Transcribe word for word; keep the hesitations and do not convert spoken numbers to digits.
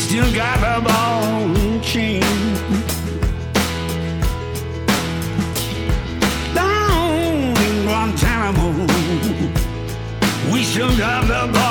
still got the ball and chain. Down in Guantanamo, we still got the ball